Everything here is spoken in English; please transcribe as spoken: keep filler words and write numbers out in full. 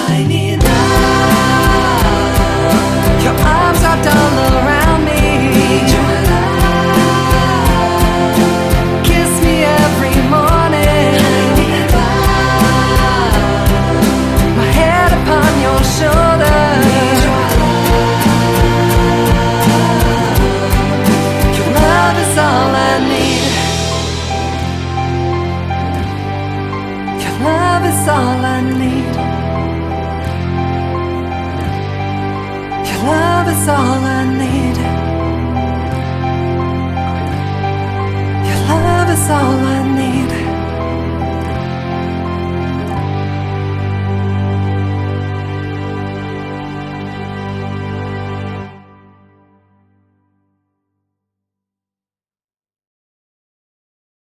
I need love. Your arms wrapped all around me. Need your love. Kiss me every morning. I need love. My head upon your shoulder. Need your love. Your love is all I need. Your love is all I need. Your love is all I need. Your love is all I need.